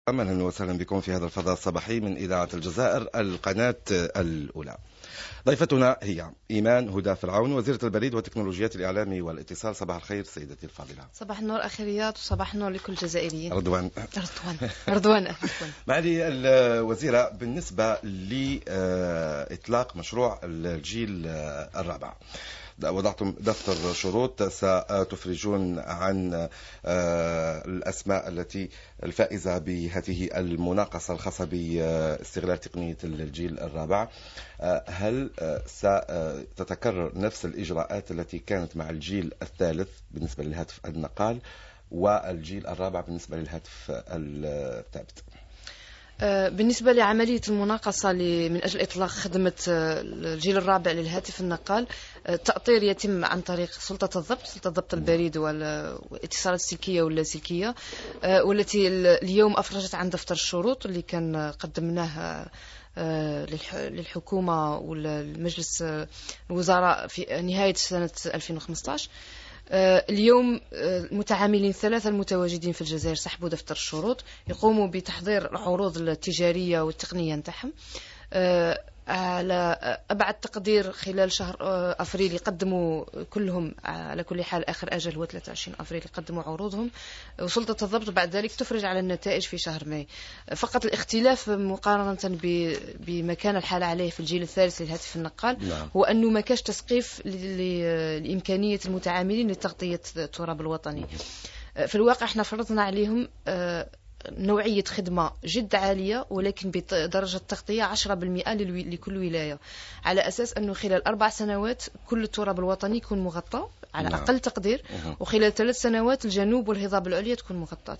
أهلا وسهلا بكم في هذا الفضاء الصباحي من إذاعة الجزائر القناة الأولى. ضيفتنا هي إيمان هدى فرعون، وزيرة البريد وتكنولوجيات الإعلام والاتصال. صباح الخير سيدتي الفاضلة. صباح النور أخي رياض، وصباح النور لكل الجزائريين. رضوان معالي الوزيرة، بالنسبة لإطلاق مشروع الجيل الرابع، وضعتم دفتر شروط ستفرجون عن الأسماء التي الفائزة بهذه المناقصة الخاصة باستغلال تقنية الجيل الرابع. هل ستتكرر نفس الإجراءات التي كانت مع الجيل الثالث بالنسبة للهاتف النقال والجيل الرابع بالنسبة للهاتف الثابت؟ بالنسبة لعملية المناقصة من أجل إطلاق خدمة الجيل الرابع للهاتف النقال، التأطير يتم عن طريق سلطة ضبط البريد والاتصالات السلكية واللاسلكية، والتي اليوم أفرجت عن دفتر الشروط اللي كان قدمناه للحكومة والمجلس الوزراء في نهاية سنة 2015. اليوم المتعاملين ثلاثة المتواجدين في الجزائر سحبوا دفتر الشروط، يقوموا بتحضير العروض التجارية والتقنية نتاعهم. على أبعد تقدير خلال شهر أفريل يقدموا كلهم، على كل حال آخر أجل هو 23 أفريل يقدموا عروضهم، وسلطة الضبط بعد ذلك تفرج على النتائج في شهر ماي. فقط الاختلاف مقارنة بما كان الحال عليه في الجيل الثالث للهاتف النقال هو أنه ما كاش تسقيف لإمكانية المتعاملين لتغطية التراب الوطني. في الواقع احنا فرضنا عليهم نوعية خدمة جد عالية، ولكن بدرجة تغطية 10% لكل ولاية، على أساس أنه خلال 4 سنوات كل التراب الوطني يكون مغطى على أقل تقدير، وخلال 3 سنوات الجنوب والهضاب العليا تكون مغطاة.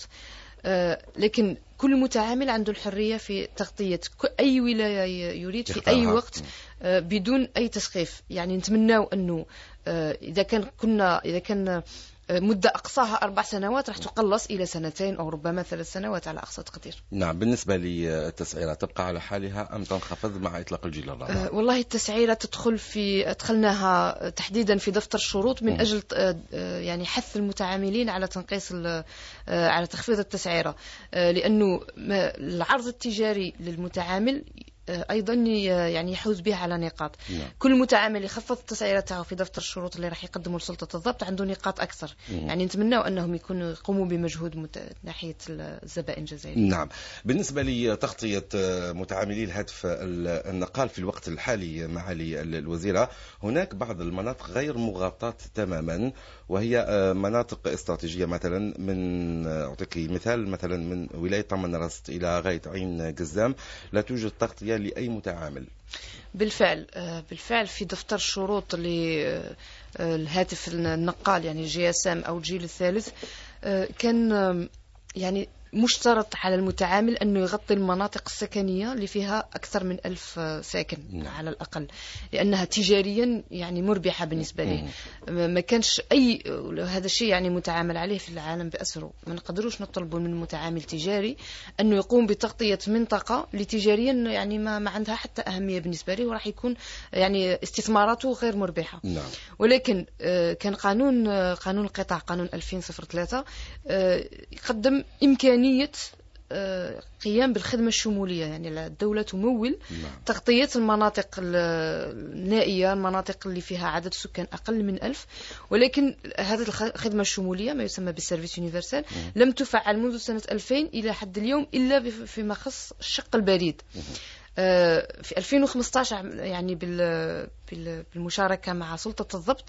لكن كل متعامل عنده الحرية في تغطية أي ولاية يريد في أي وقت بدون أي تسقيف. يعني نتمنى أنه إذا كان مدة أقصاها 4 سنوات راح تقلص إلى 2 أو ربما 3 سنوات على أقصى تقدير. نعم. بالنسبة للتسعيرة تبقى على حالها أم تنخفض مع إطلاق الجيل الرابع؟ والله التسعيرة أدخلناها تحديدا في دفتر الشروط من أجل يعني حث المتعاملين على تنقيص على تخفيض التسعيرة، لأنه العرض التجاري للمتعامل أيضا يعني يحوز بها على نقاط. كل متعامل يخفض تسعيرته في دفتر الشروط اللي راح يقدمه لسلطة الضبط عنده نقاط أكثر. يعني نتمنى أنهم يقوموا بمجهود ناحية الزبائن الجزائريين. نعم. بالنسبة لتغطية متعاملي الهاتف النقال في الوقت الحالي معالي الوزيرة، هناك بعض المناطق غير مغطاة تماما، وهي مناطق استراتيجية. مثلا أعطيك مثال، مثلا من ولاية طمنرست إلى غاية عين قزام لا توجد تغطية لأي متعامل. بالفعل في دفتر الشروط للهاتف النقال يعني GSM أو الجيل الثالث كان يعني مشترط على المتعامل أنه يغطي المناطق السكنية اللي فيها أكثر من 1000 ساكن على الأقل، لأنها تجاريا يعني مربحة بالنسبة له. ما كانش هذا الشيء يعني متعامل عليه في العالم بأسره. ما نقدروش نطلبوا من متعامل تجاري أنه يقوم بتغطية منطقة لتجاريا يعني ما عندها حتى أهمية بالنسبة له، وراح يكون يعني استثماراته غير مربحة. ولكن كان قانون القطاع، قانون 2003 يقدم إمكانية قيام بالخدمة الشمولية، يعني الدولة تمول تغطية المناطق النائية، المناطق اللي فيها عدد سكان أقل من 1000. ولكن هذه الخدمة الشمولية ما يسمى بالسيرفيس يونيفرسال لم تفعل منذ سنة 2000 إلى حد اليوم إلا فيما خص الشق البريد. في 2015 يعني بالمشاركة مع سلطة الضبط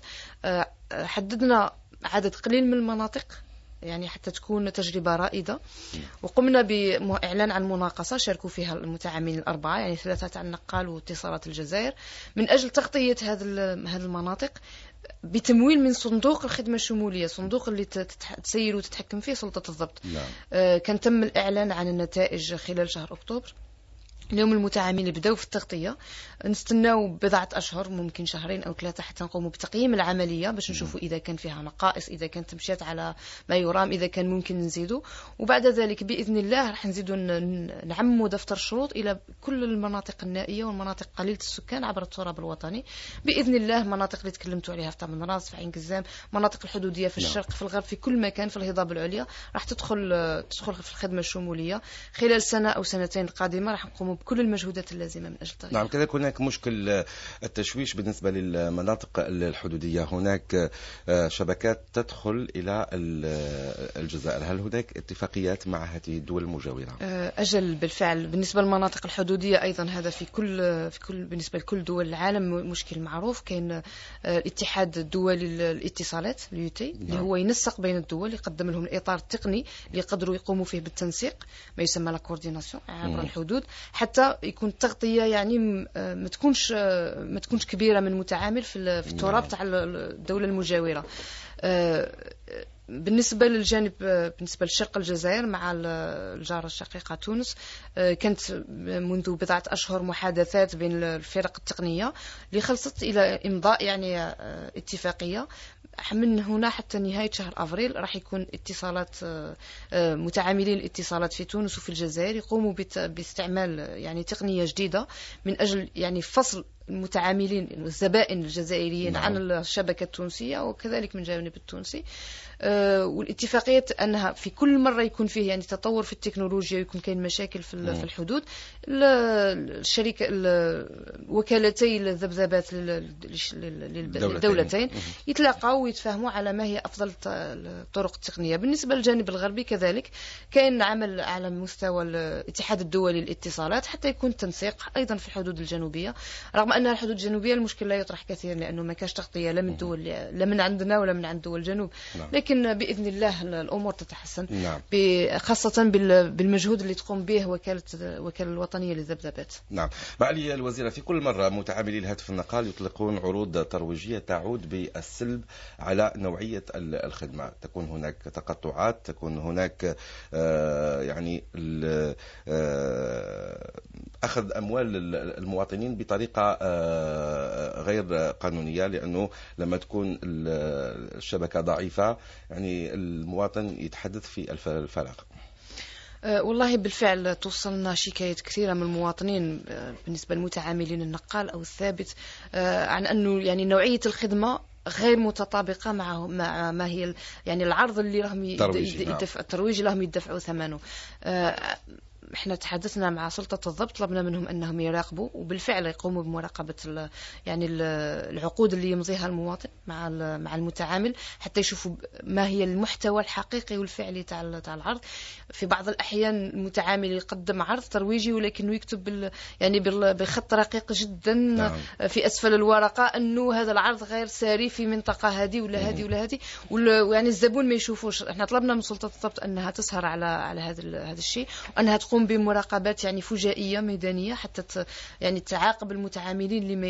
حددنا عدد قليل من المناطق يعني حتى تكون تجربة رائدة، وقمنا بإعلان عن مناقصة شاركوا فيها المتعاملين الأربعة، يعني 3 عن نقال واتصالات الجزائر، من أجل تغطية هذه المناطق بتمويل من صندوق الخدمة الشمولية، صندوق اللي تسير وتتحكم فيه سلطة الضبط. كان تم الإعلان عن النتائج خلال شهر أكتوبر. اليوم المتعاملين بداو في التغطية، نستناو بضعة أشهر ممكن شهرين أو 3 حتى نقوموا بتقييم العملية باش نشوفوا إذا كان فيها نقائص، إذا كانت مشات على ما يرام، إذا كان ممكن نزيدوا. وبعد ذلك بإذن الله راح نزيدوا نعموا دفتر الشروط إلى كل المناطق النائية والمناطق قليلة السكان عبر التراب الوطني بإذن الله. مناطق اللي تكلمتوا عليها في طابن راس، في عين قزام، مناطق الحدودية في الشرق، في الغرب، في كل مكان، في الهضاب العليا راح تدخل في الخدمة الشمولية. خلال سنة أو سنتين القادمة راح نقوموا بكل المجهودات اللازمة من أجل التغيير. نعم، كذلك هناك مشكل التشويش بالنسبة للمناطق الحدودية. هناك شبكات تدخل إلى الجزائر، هل هناك اتفاقيات مع هذه الدول المجاورة؟ أجل بالفعل. بالنسبة للمناطق الحدودية أيضا هذا في كل بالنسبة لكل دول العالم مشكل معروف. كاين الاتحاد الدولي للاتصالات اليوتي اللي هو ينسق بين الدول، يقدم لهم الإطار التقني اللي يقدروا يقوموا فيه بالتنسيق، ما يسمى لا كورديناسيون عبر الحدود، حتى يكون التغطية يعني ما تكونش كبيرة من متعامل في التراب تاع الدولة المجاورة. بالنسبة للجانب، بالنسبة لشرق الجزائر مع الجارة الشقيقة تونس، كانت منذ بضعة أشهر محادثات بين الفرق التقنية اللي خلصت إلى إمضاء يعني اتفاقية. من هنا حتى نهاية شهر أفريل راح يكون اتصالات متعاملين الاتصالات في تونس وفي الجزائر يقوموا باستعمال يعني تقنية جديدة من أجل يعني فصل المتعاملين الزبائن الجزائريين عن الشبكة التونسية وكذلك من جانب التونسي. والاتفاقية أنها في كل مرة يكون فيه يعني تطور في التكنولوجيا ويكون كاين مشاكل في الحدود، الشركة وكالتي الذبذبات للدولتين يتلاقوا ويتفاهموا على ما هي أفضل الطرق التقنية. بالنسبة للجانب الغربي كذلك كاين عمل على مستوى الاتحاد الدولي للاتصالات حتى يكون تنسيق أيضا في الحدود الجنوبية، رغم أن الحدود الجنوبية المشكل لا يطرح كثير لأنه ما كاش تغطية لا من دول لا من عندنا ولا من عند دول الجنوب. لكن بإذن الله الأمور تتحسن، خاصة بالمجهود اللي تقوم به وكالة الوطنية للذبذبات. نعم. معالي الوزيرة، في كل مرة متعاملي الهاتف النقال يطلقون عروض ترويجية تعود بالسلب على نوعية الخدمة. تكون هناك تقطعات، تكون هناك يعني أخذ أموال المواطنين بطريقة غير قانونية، لأنه لما تكون الشبكة ضعيفة يعني المواطن يتحدث في الفراغ. والله بالفعل توصلنا شكايات كثيرة من المواطنين بالنسبة للمتعاملين النقال أو الثابت عن أنه يعني نوعية الخدمة غير متطابقة مع ما هي يعني العرض اللي راهم الترويج اللي راهم يدفعوا ثمنه. احنا تحدثنا مع سلطة الضبط، طلبنا منهم انهم يراقبوا وبالفعل يقوموا بمراقبة يعني العقود اللي يمضيها المواطن مع المتعامل حتى يشوفوا ما هي المحتوى الحقيقي والفعلي تاع العرض. في بعض الأحيان المتعامل يقدم عرض ترويجي ولكنه يكتب يعني بخط رقيق جدا في أسفل الورقة أنه هذا العرض غير ساري في منطقة هذه ولا هذه ولا هذه، ويعني الزبون ما يشوفوش. احنا طلبنا من سلطة الضبط أنها تسهر على هذا الشيء، وأنها تقوم بمراقبات يعني فجائية ميدانية حتى يعني تعاقب المتعاملين اللي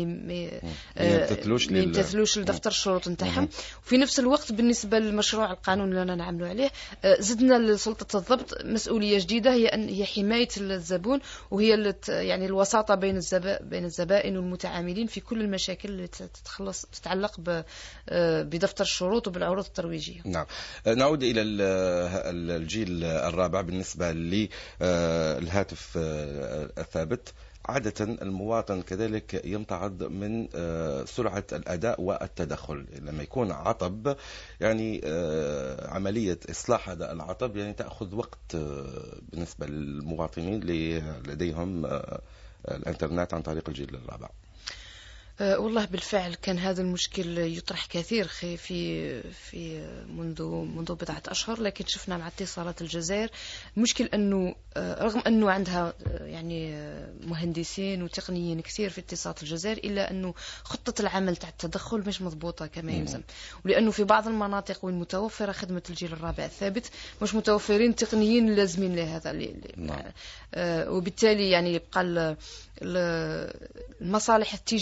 ما يمتثلوش لدفتر الشروط نتاعهم. وفي نفس الوقت بالنسبة للمشروع القانون اللي أنا نعملوا عليه، زدنا لسلطة الضبط مسؤولية جديدة، هي حماية الزبون، وهي يعني الوساطة بين الزبائن والمتعاملين في كل المشاكل اللي تتعلق بدفتر الشروط وبالعروض الترويجية. نعم. نعود إلى الجيل الرابع. بالنسبة للهاتف الثابت، عادة المواطن كذلك يمتعض من سرعة الأداء والتدخل. لما يكون عطب يعني عملية إصلاح هذا العطب يعني تأخذ وقت بالنسبة للمواطنين اللي لديهم الإنترنت عن طريق الجيل الرابع. والله بالفعل كان هذا المشكل يطرح كثير في منذ بضعة أشهر، لكن شفنا مع اتصالات الجزائر مشكل أنه رغم أنه عندها يعني مهندسين وتقنيين كثير في اتصالات الجزائر، إلا أنه خطة العمل تاع التدخل مش مضبوطة كما يلزم، ولأنه في بعض المناطق وين متوفرة خدمة الجيل الرابع الثابت مش متوفرين تقنيين لازمين لهذا وبالتالي يعني يبقى المصالح التجارية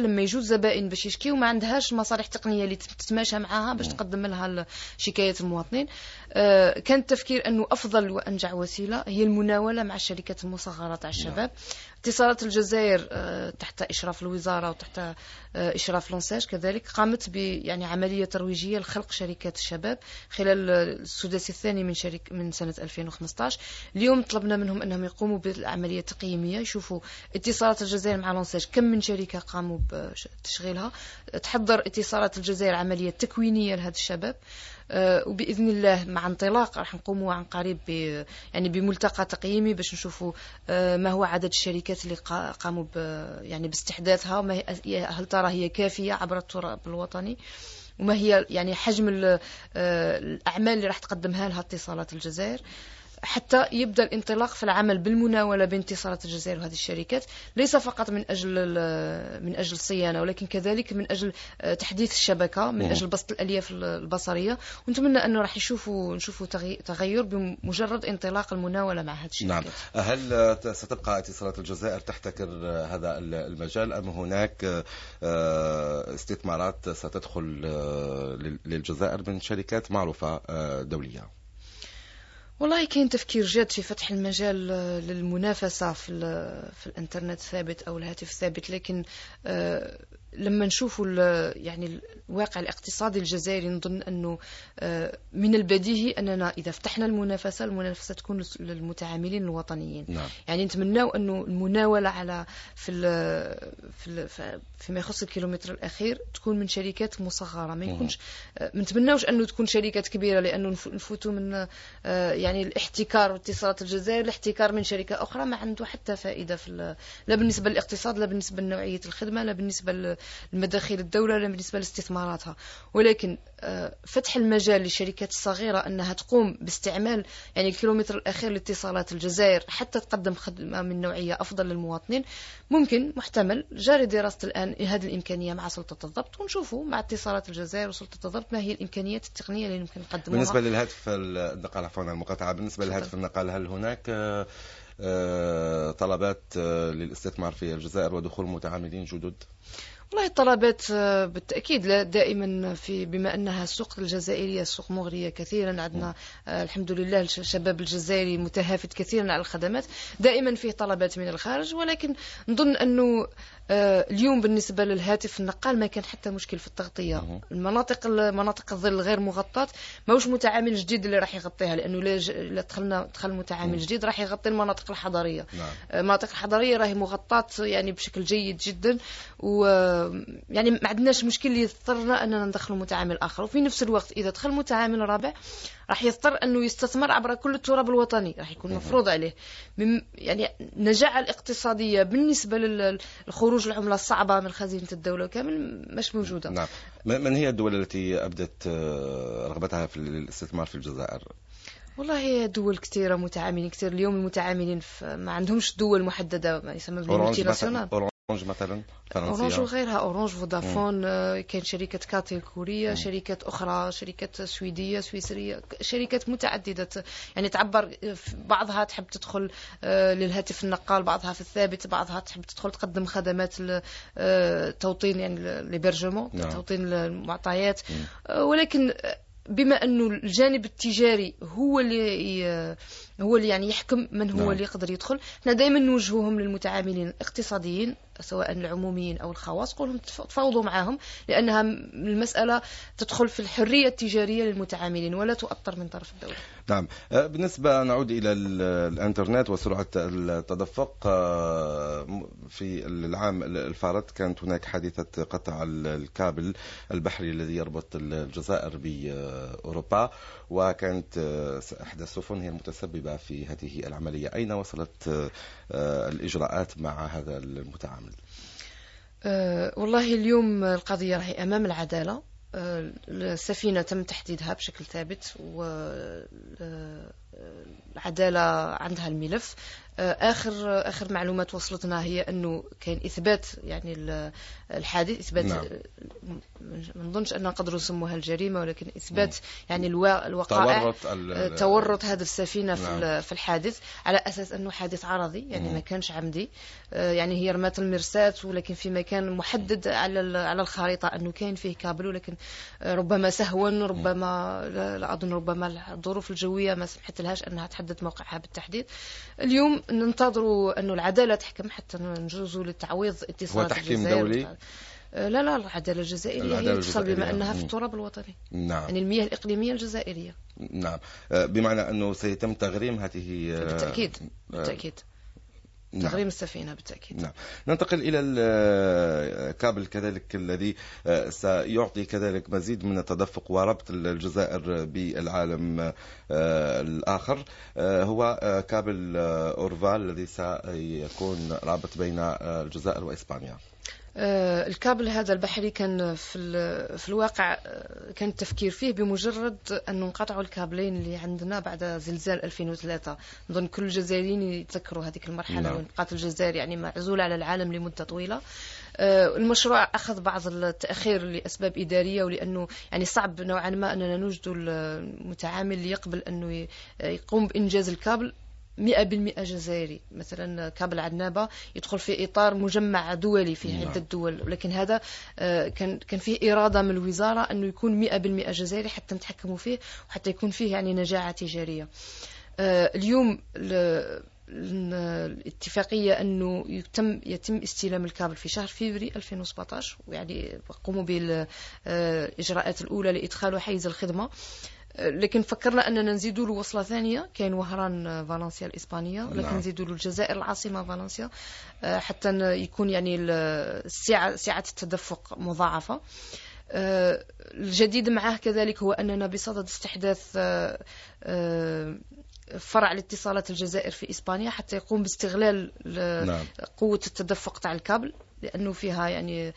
لما يجوا زبائن باش يشكيو ما عندهاش مصالح تقنيه اللي تتماشى معاها باش تقدم لها شكايات المواطنين. كان التفكير انه افضل وانجع وسيله هي المناوله مع الشركات المصغره تاع الشباب. اتصالات الجزائر تحت اشراف الوزاره وتحت اشراف لونساج كذلك قامت يعني عمليه ترويجيه لخلق شركات الشباب خلال السداسي الثاني من سنه 2015. اليوم طلبنا منهم انهم يقوموا بالعمليه التقييميه، يشوفوا اتصالات الجزائر مع لونساج كم من شركه قاموا بتشغيلها. تحضر اتصالات الجزائر عمليه تكوينيه لهذا الشباب، وبإذن الله مع انطلاق راح نقوموا عن قريب يعني بملتقى تقييمي باش نشوفوا ما هو عدد الشركات اللي قاموا يعني باستحداثها، هل ترى هي كافية عبر التراب الوطني، وما هي يعني حجم الأعمال اللي راح تقدمها لها اتصالات الجزائر، حتى يبدأ الانطلاق في العمل بالمناولة بين اتصالات الجزائر وهذه الشركات، ليس فقط من أجل الصيانة ولكن كذلك من أجل تحديث الشبكة، من أجل بسط الألياف البصرية. ونتمنى أنه راح نشوفوا تغير بمجرد انطلاق المناولة مع هذه الشركات. نعم. هل ستبقى اتصالات الجزائر تحتكر هذا المجال أم هناك استثمارات ستدخل للجزائر من شركات معروفة دولية؟ والله كاين تفكير جاد في فتح المجال للمنافسة في الانترنت الثابت أو الهاتف الثابت، لكن لما نشوفوا يعني الواقع الاقتصادي الجزائري نظن أنه من البديهي أننا إذا فتحنا المنافسة تكون للمتعاملين الوطنيين. نعم. يعني نتمناو أنه المناولة على فيما يخص الكيلومتر الأخير تكون من شركات مصغرة، ما يكونش نتمناوش أنه تكون شركات كبيرة، لأنه نفوتوا من يعني الاحتكار واتصالات الجزائر، الاحتكار من شركة أخرى ما عنده حتى فائدة لا بالنسبة للاقتصاد، لا بالنسبة لنوعية الخدمة، لا بالنسبة لمداخيل الدولة، لا بالنسبة لاستثماراتها. ولكن فتح المجال للشركات الصغيرة أنها تقوم باستعمال يعني الكيلومتر الأخير لاتصالات الجزائر حتى تقدم خدمة من نوعية أفضل للمواطنين، ممكن محتمل جاري دراسة الآن هذه الإمكانية مع سلطة الضبط، ونشوفوا مع اتصالات الجزائر وسلطة الضبط ما هي الإمكانيات التقنية اللي يمكن نقدموها. بالنسبة للهاتف النقال، عفوا المقاطعة، بالنسبة للهاتف النقال هل هناك طلبات للاستثمار في الجزائر ودخول متعاملين جدد؟ والله الطلبات بالتأكيد دائما بما أنها السوق الجزائرية سوق مغرية كثيرا، عندنا الحمد لله الشباب الجزائري متهافت كثيرا على الخدمات، دائما فيه طلبات من الخارج. ولكن نظن أنه اليوم بالنسبة للهاتف النقال ما كان حتى مشكل في التغطية. مناطق الظل غير مغطاة ماهوش متعامل جديد اللي راح يغطيها، لأنه لا دخل متعامل جديد راح يغطي المناطق الحضرية. المناطق الحضرية راهي مغطاة يعني بشكل جيد جدا، و يعني ما عندناش مشكل اللي يضطرنا أننا ندخل متعامل آخر. وفي نفس الوقت إذا دخل متعامل رابع راح يضطر أنه يستثمر عبر كل التراب الوطني، راح يكون مفروض عليه يعني النجاعة الاقتصادية بالنسبة للخروج العملة الصعبة من خزينة الدولة كامل مش موجودة. نعم. من هي الدول التي أبدت رغبتها في الاستثمار في الجزائر؟ والله دول كثيرة، متعاملين كثير. اليوم المتعاملين ما عندهمش دول محددة، ما يسمى بالملتي ناسيونال. أورانج مثلا فرنسية، أورانج وغيرها، أورانج، فودافون، كاين شركة كاتل كورية، شركات أخرى، شركات سويدية، سويسرية، شركات متعددة يعني تعبر. بعضها تحب تدخل للهاتف النقال، بعضها في الثابت، بعضها تحب تدخل تقدم خدمات توطين يعني الهيبرجمون، توطين المعطيات. ولكن بما أنه الجانب التجاري هو اللي يعني يحكم من هو اللي يقدر يدخل، احنا دائما نوجهوهم للمتعاملين الاقتصاديين سواء العموميين أو الخواص، قولهم تفاوضوا معهم، لأنها المسألة تدخل في الحرية التجارية للمتعاملين ولا تؤثر من طرف الدولة. نعم. بالنسبة نعود إلى الإنترنت وسرعة التدفق، في العام الفارط كانت هناك حادثة قطع الكابل البحري الذي يربط الجزائر بأوروبا، وكانت إحدى السفن هي المتسببة في هذه العملية. أين وصلت الإجراءات مع هذا المتعامل؟ والله اليوم القضية راهي أمام العدالة. السفينة تم تحديدها بشكل ثابت والعدالة عندها الملف. آخر معلومات وصلتنا هي أنه كان إثبات يعني الحادث، إثبات ما نظنش أن نقدر نسموها الجريمة، ولكن إثبات يعني الوقائع تورط هذه السفينة في الحادث على أساس أنه حادث عرضي، يعني ما كانش عمدي. يعني هي رمات المرساة ولكن في مكان محدد على الخريطة أنه كان فيه كابل، ولكن ربما سهوا، ربما لا أظن، ربما الظروف الجوية ما سمحت لهاش أنها تحدد موقعها بالتحديد. اليوم ننتظر أنه العدالة تحكم حتى نجوزوا للتعويض اتصالات الجزائر. هو تحكيم دولي؟ لا، العدالة الجزائرية هي تفصل بما أنها في التراب الوطني. نعم. يعني المياه الإقليمية الجزائرية. نعم. بمعنى أنه سيتم تغريم هذه. بالتأكيد. تغريم السفينة بالتأكيد. نعم. ننتقل إلى الكابل كذلك الذي سيعطي كذلك مزيد من التدفق وربط الجزائر بالعالم الآخر، هو كابل أورفال الذي سيكون رابط بين الجزائر وإسبانيا. الكابل هذا البحري كان في الواقع كان التفكير فيه بمجرد أن ننقطعوا الكابلين اللي عندنا بعد زلزال 2003. نظن كل الجزائريين يتذكروا هذه المرحلة. نعم. وانقطعت الجزائر يعني معزولة على العالم لمدة طويلة. المشروع أخذ بعض التأخير لأسباب إدارية، ولأنه يعني صعب نوعا ما أننا نوجد المتعامل اللي يقبل أنه يقوم بإنجاز الكابل 100% جزائري. مثلا كابل عنابة يدخل في إطار مجمع دولي فيه عدة دول، ولكن هذا كان فيه إرادة من الوزارة أنه يكون 100% جزائري حتى نتحكموا فيه وحتى يكون فيه يعني نجاعة تجارية. اليوم الاتفاقية أنه يتم استلام الكابل في شهر فبراير 2017، ويعني قوموا بالإجراءات الأولى لإدخاله حيز الخدمة. لكن فكرنا أننا نزيدوا له وصلة ثانية، كان وهران فالنسيا الإسبانية، لكن نزيدوا له الجزائر العاصمة فالنسيا حتى يكون يعني سعة التدفق مضاعفة. الجديد معه كذلك هو أننا بصدد استحداث فرع لاتصالات الجزائر في إسبانيا حتى يقوم باستغلال قوة التدفق تاع الكابل، لأنه فيها يعني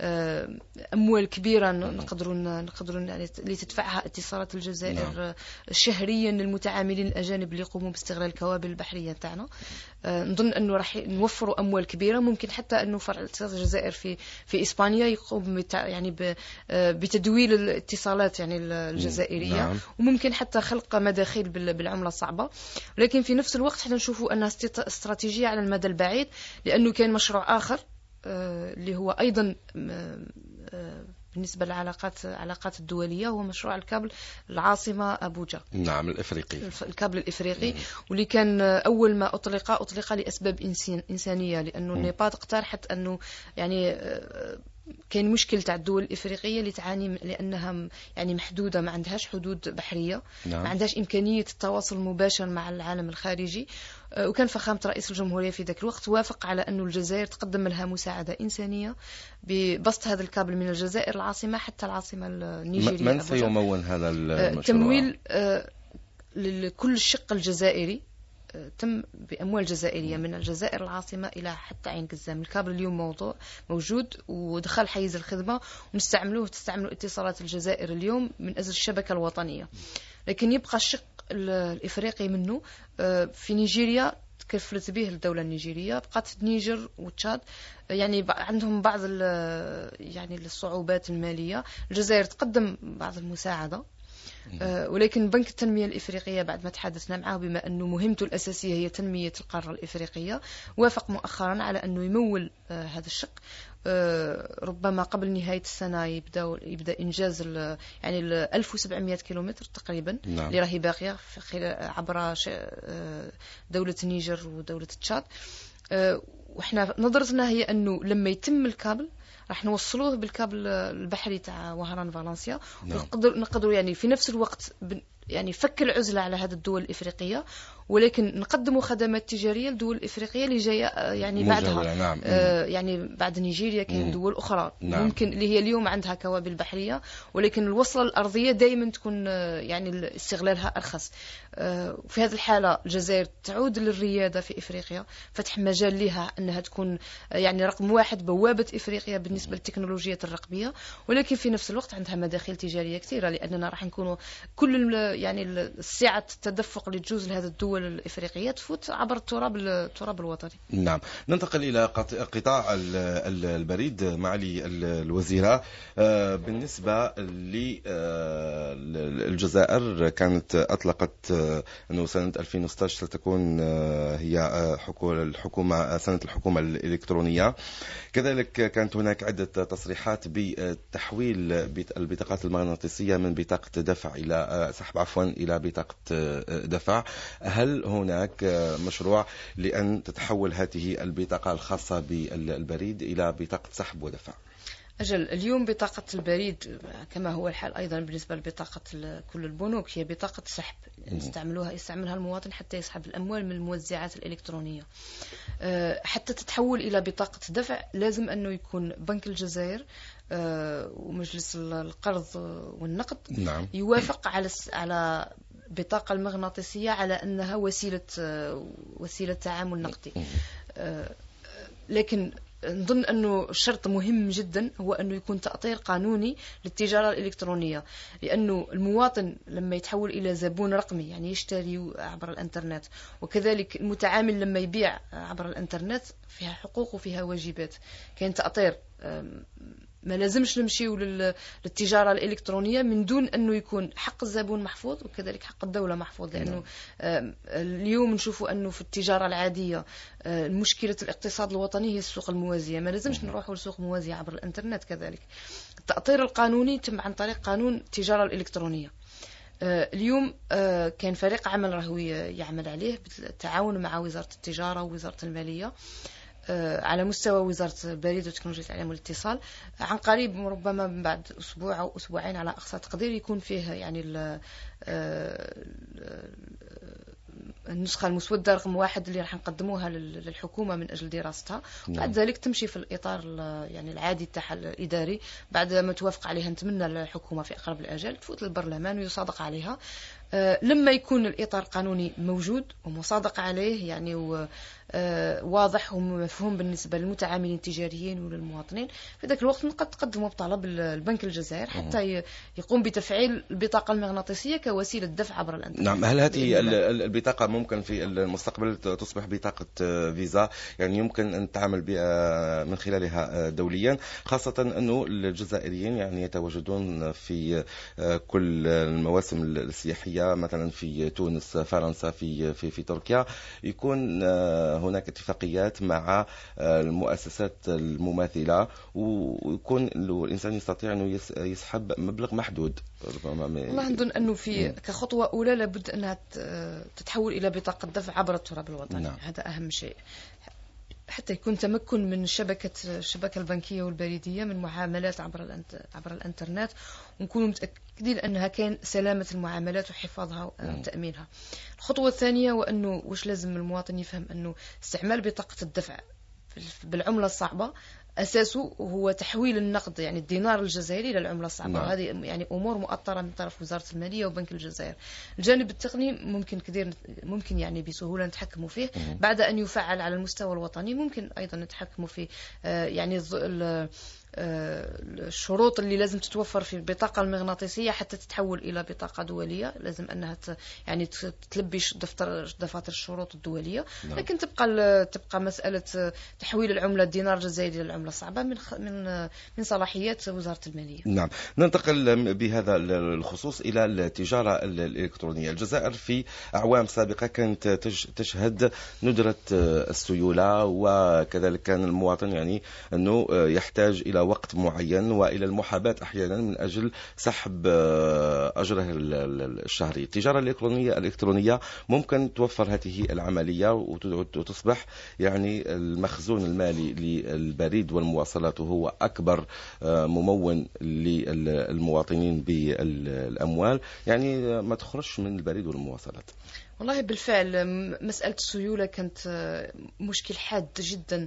أموال كبيرة نقدرون يعني لتدفعها اتصالات الجزائر شهريا للمتعاملين الأجانب اللي يقوموا باستغلال الكوابل البحرية تاعنا. نظن أنه راح نوفروا أموال كبيرة. ممكن حتى أنه فرع اتصالات الجزائر في إسبانيا يقوم يعني بتدويل الاتصالات يعني الجزائرية. نعم. وممكن حتى خلق مداخيل بالعملة الصعبة. لكن في نفس الوقت حتى نشوفوا أنها استراتيجية على المدى البعيد، لأنه كان مشروع آخر اللي هو أيضا بالنسبة للعلاقات الدولية، هو مشروع الكابل العاصمة أبوجا. نعم. الإفريقي. الكابل الإفريقي. واللي كان أول ما أطلق لأسباب إنسانية، لأنه النيبال اقترحت أنه يعني كان مشكلة تاع الدول الإفريقية اللي تعاني لأنها يعني محدودة، ما عندهاش حدود بحرية. نعم. ما عندهاش إمكانية التواصل المباشر مع العالم الخارجي. وكان فخامة رئيس الجمهورية في ذاك الوقت وافق على أن الجزائر تقدم لها مساعدة إنسانية ببسط هذا الكابل من الجزائر العاصمة حتى العاصمة النيجيرية. من سيمول هذا المشروع؟ تمويل لكل الشق الجزائري تم بأموال جزائرية من الجزائر العاصمة إلى حتى عين قزام. الكابل اليوم موجود ودخل حيز الخدمة ونستعملوه. تستعملوا اتصالات الجزائر اليوم من أجل الشبكة الوطنية. لكن يبقى الشق الإفريقي منه في نيجيريا تكفلت به الدولة النيجيرية. بقات نيجر وتشاد يعني عندهم بعض يعني الصعوبات المالية. الجزائر تقدم بعض المساعدة، ولكن بنك التنمية الإفريقية بعد ما تحدثنا معه بما أنه مهمته الأساسية هي تنمية القارة الإفريقية، وافق مؤخرا على أنه يمول هذا الشق. ربما قبل نهاية السنة يبدأ إنجاز يعني 1700 كيلومتر تقريبا. نعم. اللي راهي باقية عبر دولة النيجر ودولة تشاد. وإحنا نظرتنا هي أنه لما يتم الكابل راح نوصلوه بالكابل البحري تاع وهران فالنسيا. نعم. نقدر يعني في نفس الوقت يعني فك العزلة على هذه الدول الإفريقية، ولكن نقدموا خدمات تجارية للدول الإفريقية اللي جاية يعني بعدها. نعم. يعني بعد نيجيريا كاين دول أخرى. نعم. ممكن اللي هي اليوم عندها كوابل بحرية، ولكن الوصلة الأرضية دائما تكون يعني استغلالها أرخص. في هذه الحالة الجزائر تعود للريادة في إفريقيا، فتح مجال لها أنها تكون يعني رقم واحد بوابة إفريقيا بالنسبة للتكنولوجيا الرقمية، ولكن في نفس الوقت عندها مداخل تجارية كثيرة، لأننا راح نكونوا كل يعني السعة التدفق اللي تجوز لهذه الدول الدول الإفريقية تفوت عبر التراب الوطني. نعم، ننتقل إلى قطاع البريد معالي الوزيرة. بالنسبة للجزائر كانت أطلقت أنه سنة 2016 ستكون هي سنة الحكومة الإلكترونية. كذلك كانت هناك عدة تصريحات بتحويل البطاقات المغناطيسية من بطاقة دفع إلى إلى بطاقة دفع. هل هناك مشروع لأن تتحول هذه البطاقة الخاصة بالبريد إلى بطاقة سحب ودفع؟ أجل، اليوم بطاقة البريد كما هو الحال أيضا بالنسبة لبطاقة كل البنوك هي بطاقة سحب يستعملها المواطن حتى يسحب الأموال من الموزعات الإلكترونية. حتى تتحول إلى بطاقة دفع لازم أنه يكون بنك الجزائر ومجلس القرض والنقد نعم. يوافق على بطاقة المغناطيسية على أنها وسيلة تعامل نقدي. لكن نظن أنه شرط مهم جدا هو أنه يكون تأطير قانوني للتجارة الإلكترونية، لأنه المواطن لما يتحول إلى زبون رقمي يعني يشتري عبر الإنترنت، وكذلك المتعامل لما يبيع عبر الإنترنت فيها حقوق وفيها واجبات. كاين تأطير، ما لازمش نمشيو للتجارة الإلكترونية من دون أنه يكون حق الزبون محفوظ وكذلك حق الدولة محفوظ. لأنه اليوم نشوفوا أنه في التجارة العادية مشكلة الاقتصاد الوطني هي السوق الموازية، ما لازمش نروحوا لسوق موازية عبر الإنترنت. كذلك التأطير القانوني تم عن طريق قانون التجارة الإلكترونية. اليوم كان فريق عمل راهو يعمل عليه بالتعاون مع وزارة التجارة ووزارة المالية على مستوى وزارة البريد وتكنولوجيا الإعلام والاتصال. عن قريب ربما من بعد أسبوع أو أسبوعين على أقصى تقدير يكون فيه يعني النسخة المسودة رقم 1 اللي راح نقدموها للحكومة من أجل دراستها. بعد ذلك تمشي في الإطار يعني العادي تاع الإداري، بعد ما توافق عليها نتمنى الحكومة في أقرب الأجل تفوت للبرلمان ويصادق عليها. لما يكون الإطار القانوني موجود ومصادق عليه يعني واضح ومفهوم بالنسبة للمتعاملين التجاريين وللمواطنين، في ذاك الوقت قد تقدموا بطلب البنك الجزائر حتى يقوم بتفعيل البطاقة المغناطيسية كوسيلة دفع عبر الإنترنت. نعم، هل هذه البطاقة ممكن في المستقبل تصبح بطاقة فيزا، يعني يمكن أن نتعامل بها من خلالها دوليا، خاصة أنه الجزائريين يعني يتواجدون في كل المواسم السياحية مثلا في تونس، فرنسا، في تركيا، يكون هناك اتفاقيات مع المؤسسات المماثلة ويكون الإنسان يستطيع أنه يسحب مبلغ محدود. والله نظن أنه في كخطوة أولى لابد أنها تتحول إلى بطاقة دفع عبر التراب الوطني. نعم. هذا أهم شيء حتى يكون تمكن من الشبكة البنكية والبريدية من معاملات عبر الإنترنت، ونكون متأكدين أنها كان سلامة المعاملات وحفاظها وتأمينها. الخطوة الثانية وأنه وش لازم المواطن يفهم أنه استعمال بطاقة الدفع بالعملة الصعبة أساسه هو تحويل النقد يعني الدينار الجزائري إلى العملة الصعبة. نعم. وهذه يعني أمور مؤطرة من طرف وزارة المالية وبنك الجزائر. الجانب التقني ممكن يعني بسهولة نتحكموا فيه بعد أن يفعل على المستوى الوطني. ممكن أيضا نتحكموا في يعني الشروط اللي لازم تتوفر في البطاقة المغناطيسية حتى تتحول إلى بطاقة دولية، لازم أنها يعني تلبي دفاتر الشروط الدولية. نعم. لكن تبقى مسألة تحويل العملة الدينار الجزائري للعملة الصعبة من صلاحيات وزارة المالية. نعم، ننتقل بهذا الخصوص إلى التجارة الإلكترونية. الجزائر في أعوام سابقة كانت تشهد ندرة السيولة، وكذلك كان المواطن يعني أنه يحتاج إلى وقت معين وإلى المحاباة أحيانا من أجل سحب أجره الشهري. التجارة الإلكترونية ممكن توفر هذه العملية وتصبح يعني المخزون المالي للبريد والمواصلات وهو أكبر ممول للمواطنين بالأموال، يعني ما تخرجش من البريد والمواصلات. والله بالفعل مسألة السيولة كانت مشكل حاد جدا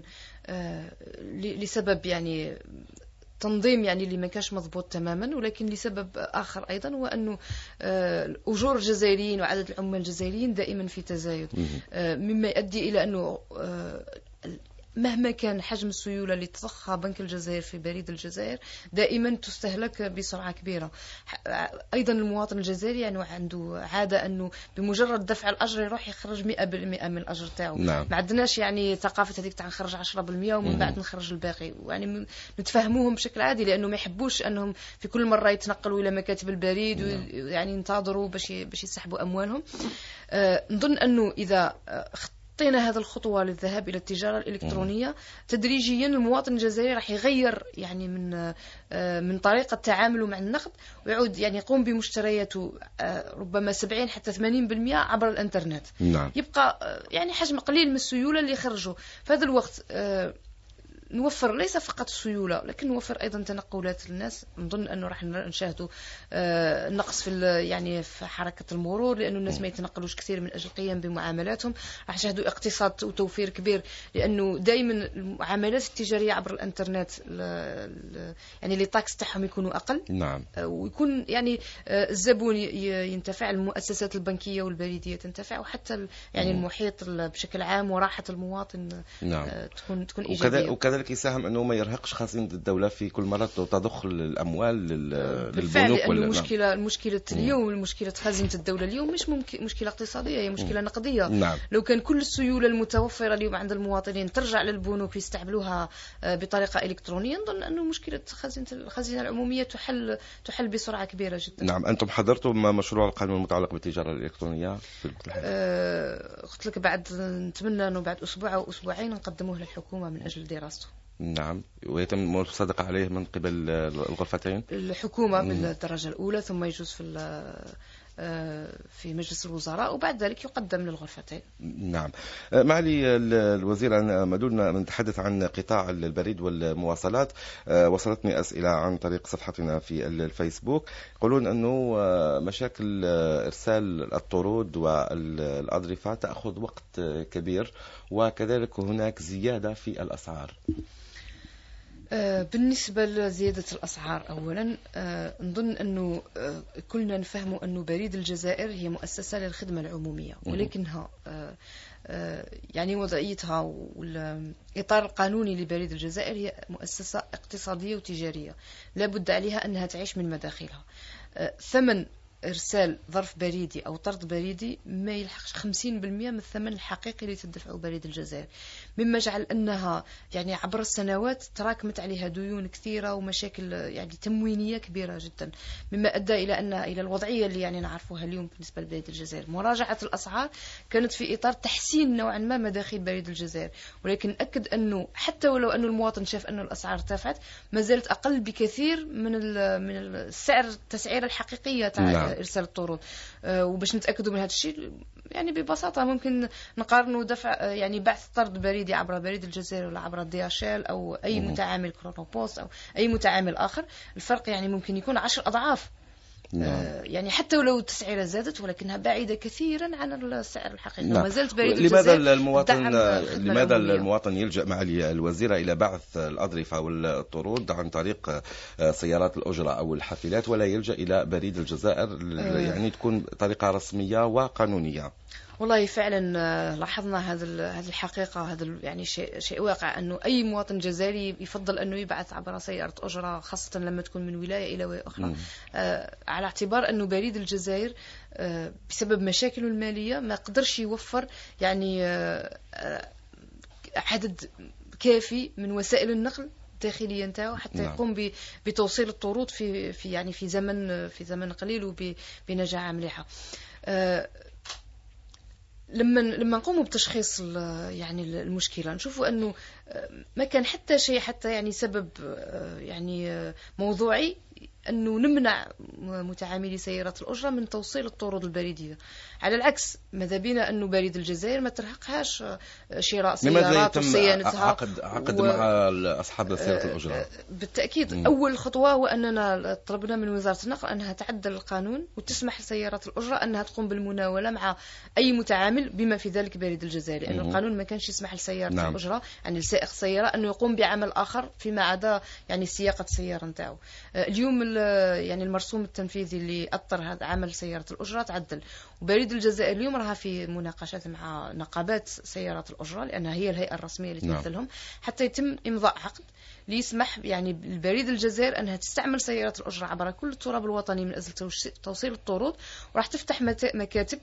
لسبب يعني تنظيم يعني اللي ما كانش مضبوط تماما، ولكن لسبب آخر أيضا هو أنه أجور الجزائريين وعدد العمال الجزائريين دائما في تزايد، مما يؤدي إلى أنه مهما كان حجم السيولة اللي تضخها بنك الجزائر في بريد الجزائر دائما تستهلك بسرعة كبيرة. أيضا المواطن الجزائري يعني عنده عادة أنه بمجرد دفع الأجر يروح يخرج 100% من الأجر تاعو. نعم. ما عندناش يعني ثقافة هذيك تاع نخرج 10% ومن بعد نخرج الباقي، يعني نتفهموهم بشكل عادي لأنه ما يحبوش أنهم في كل مرة يتنقلوا إلى مكاتب البريد ويعني ينتظروا باش يسحبوا أموالهم. نظن أنه إذا حطينا هذا الخطوة للذهاب إلى التجارة الإلكترونية تدريجيا المواطن الجزائري راح يغير يعني من طريقة تعامله مع النقد، ويعود يعني يقوم بمشترياته ربما 70 حتى 80% عبر الإنترنت. نعم. يبقى يعني حجم قليل من السيولة اللي يخرجوا في هذا الوقت. نوفر ليس فقط السيولة لكن نوفر أيضا تنقلات للناس. نظن أنه راح نشاهدوا نقص في يعني في حركة المرور لأنه الناس ما يتنقلوش كثير من أجل القيام بمعاملاتهم. راح نشاهدوا اقتصاد وتوفير كبير لأنه دائما المعاملات التجارية عبر الإنترنت يعني اللي تاكس تاعهم يكونوا أقل. نعم. ويكون يعني الزبون ينتفع، المؤسسات البنكية والبريدية تنتفع، وحتى يعني المحيط بشكل عام وراحة المواطن نعم. تكون إيجابية. وكذلك يساهم أنه ما يرهقش خزينة الدولة في كل مرة تضخ الأموال بالفعل، للبنوك. لأنه المشكلة اليوم مشكلة خزينة الدولة اليوم مش مشكلة اقتصادية، هي مشكلة نقدية. نعم. لو كان كل السيولة المتوفرة اليوم عند المواطنين ترجع للبنوك يستعملوها بطريقة إلكترونية، نظن أنه مشكلة الخزينة العمومية تحل بسرعة كبيرة جدا. نعم. أنتم حضرتم مشروع القانون المتعلق بالتجارة الإلكترونية في الوقت الحالي؟ قلت لك نتمنى أنه بعد أسبوع أو أسبوعين نقدموه للحكومة من أجل دراسته. نعم. ويتم المصادقة عليه من قبل الغرفتين؟ الحكومة بالدرجة الأولى، ثم يجوز في مجلس الوزراء، وبعد ذلك يقدم للغرفتين. نعم. معالي الوزير، أنا مدولنا نتحدث عن قطاع البريد والمواصلات. وصلتني أسئلة عن طريق صفحتنا في الفيسبوك، يقولون أنه مشاكل إرسال الطرود والأظرفة تأخذ وقت كبير، وكذلك هناك زيادة في الأسعار. بالنسبة لزيادة الأسعار، أولا نظن أنه كلنا نفهم أنه بريد الجزائر هي مؤسسة للخدمة العمومية، ولكنها يعني وضعيتها والإطار القانوني لبريد الجزائر هي مؤسسة اقتصادية وتجارية، لا بد عليها أنها تعيش من مداخلها. ثمن إرسال ظرف بريدي أو طرد بريدي ما يلحقش 50% من الثمن الحقيقي اللي تدفعه بريد الجزائر، مما جعل أنها يعني عبر السنوات تراكمت عليها ديون كثيرة ومشاكل يعني تموينية كبيرة جدا، مما أدى إلى الوضعية اللي يعني نعرفها اليوم بالنسبة لبريد الجزائر. مراجعة الأسعار كانت في إطار تحسين نوعا ما مداخيل بريد الجزائر، ولكن أكد أنه حتى ولو أن المواطن شاف أن الأسعار ارتفعت ما زالت أقل بكثير من التسعيرة الحقيقية تاع إرسال الطرود. وباش نتأكدوا من هذا الشيء يعني ببساطة ممكن نقارنوا دفع يعني بعث طرد بريدي عبر بريد الجزائر ولا عبر DHL أو أي متعامل كرونوبوست أو أي متعامل آخر. الفرق يعني ممكن يكون 10 أضعاف. يعني حتى ولو التسعيرة زادت ولكنها بعيدة كثيرا عن السعر الحقيقي. ما زالت بريد الجزائر. لماذا المواطن يلجأ معالي الوزيرة إلى بعث الأظرفة والطرود عن طريق سيارات الأجرة أو الحافلات ولا يلجأ إلى بريد الجزائر يعني تكون طريقة رسمية وقانونية؟ والله فعلا لاحظنا هذه الحقيقة، هذا يعني شيء واقع، أنه أي مواطن جزائري يفضل أنه يبعث عبر سيارة أجرة، خاصة لما تكون من ولاية إلى ولاية أخرى، على اعتبار أنه بريد الجزائر بسبب مشاكله المالية ما قدرش يوفر يعني عدد كافي من وسائل النقل الداخلية نتاعو حتى يقوم بتوصيل الطرود في زمن قليل وبنجاعة مليحة. لما نقوموا بتشخيص يعني المشكلة نشوفوا أنه ما كان حتى شيء حتى يعني سبب يعني موضوعي أنه نمنع متعاملي سيارات الأجرة من توصيل الطرود البريدية. على العكس ماذا بينا أنه بريد الجزائر ما ترهقهاش شراء سيارات وصيانتها. عقد مع أصحاب سيارات الأجرة. بالتأكيد أول خطوة هو أننا طلبنا من وزارة النقل أنها تعدل القانون وتسمح لسيارات الأجرة أنها تقوم بالمناولة مع أي متعامل بما في ذلك بريد الجزائر، لأن القانون ما كانش يسمح لسيارة الأجرة يعني لسائق السيارة أنه يقوم بعمل آخر فيما عدا يعني سياقة السيارة نتاعو. اليوم يعني المرسوم التنفيذي اللي اطر هذا عمل سياره الاجره تعدل، وبريد الجزائر اليوم راها في مناقشات مع نقابات سيارات الاجره لانها هي الهيئه الرسميه اللي تمثلهم حتى يتم امضاء عقد ليسمح يعني البريد الجزائر انها تستعمل سيارات الاجره عبر كل التراب الوطني من اجل توصيل الطرود، وراح تفتح مكاتب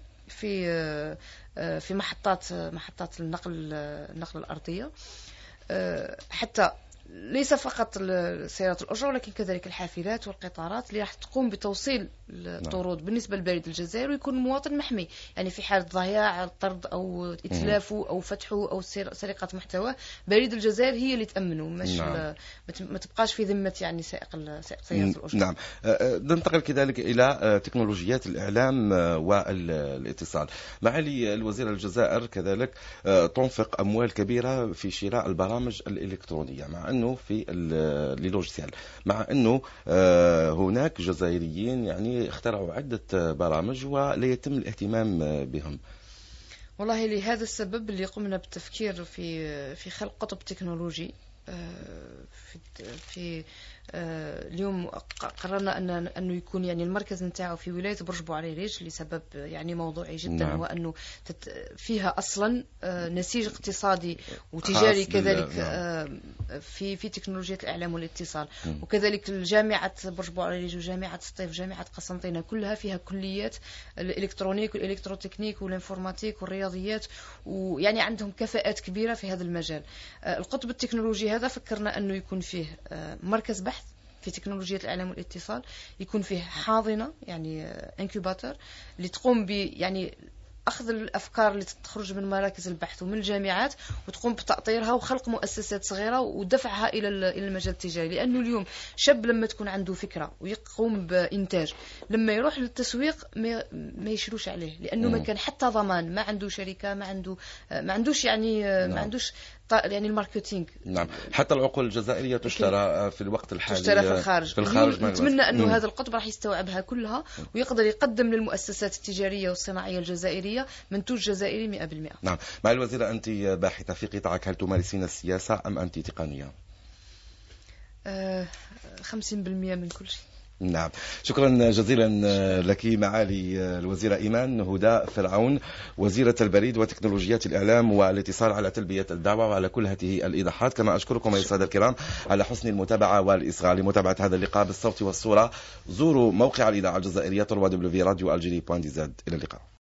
في محطات النقل الارضيه، حتى ليس فقط سيارات الأجرة ولكن كذلك الحافلات والقطارات اللي راح تقوم بتوصيل الطرود بالنسبة للبريد الجزائري، ويكون المواطن محمي يعني في حال ضياع الطرد أو إتلافه أو فتحه أو سرقة محتوى، بريد الجزائر هي اللي تأمنه، مش ما تبقاش في ذمة يعني سائق سيارة الأجرة. نعم. ننتقل كذلك إلى تكنولوجيات الإعلام والاتصال. معالي الوزير، الجزائر كذلك تنفق أموال كبيرة في شراء البرامج الإلكترونية، مع أنه في اللوجيسيال، مع أنه هناك جزائريين يعني اخترعوا عدة برامج ولا يتم الاهتمام بهم. والله لهذا السبب اللي قمنا بالتفكير في خلق قطب تكنولوجي. في اليوم قررنا أنه يكون يعني المركز نتاعو في ولاية برج بوعريريج لسبب يعني موضوعي جدا. نعم. هو أنه فيها أصلا نسيج اقتصادي وتجاري كذلك في تكنولوجيا الإعلام والاتصال، وكذلك جامعة برج بوعريريج وجامعة سطيف جامعة قسنطينة كلها فيها كليات الإلكترونيك والإلكتروتكنيك والإنفورماتيك والرياضيات، ويعني عندهم كفاءات كبيرة في هذا المجال. القطب التكنولوجي هذا فكرنا أنه يكون فيه مركز بحث في تكنولوجيا الإعلام والاتصال، يكون فيه حاضنة يعني انكوباتور اللي تقوم يعني أخذ الأفكار اللي تخرج من مراكز البحث ومن الجامعات وتقوم بتأطيرها وخلق مؤسسات صغيرة ودفعها إلى المجال التجاري. لأنه اليوم شاب لما تكون عنده فكرة ويقوم بإنتاج، لما يروح للتسويق ما يشروش عليه، لأنه ما كان حتى ضمان، ما عنده شركة، ما عندوش يعني ما عندوش يعني الماركتينج. نعم. حتى العقول الجزائرية تشترى في الوقت الحالي، تشترى في الخارج. نتمنى أنه هذا القطب راح يستوعبها كلها ويقدر يقدم للمؤسسات التجارية والصناعية الجزائرية منتوج جزائري 100%. نعم. مع الوزيرة، أنت باحثة في قطاعك، هل تمارسين السياسة أم أنت تقنية؟ 50% من كل شيء. نعم. شكرا جزيلا لك معالي الوزيرة إيمان هدى فرعون، وزيرة البريد وتكنولوجيات الإعلام والاتصال، على تلبية الدعوة وعلى كل هذه الإيضاحات. كما أشكركم أيها السادة الكرام على حسن المتابعة والإصغاء. لمتابعة هذا اللقاء بالصوت والصورة زوروا موقع الإذاعة الجزائرية www.radioalgerie.dz. إلى اللقاء.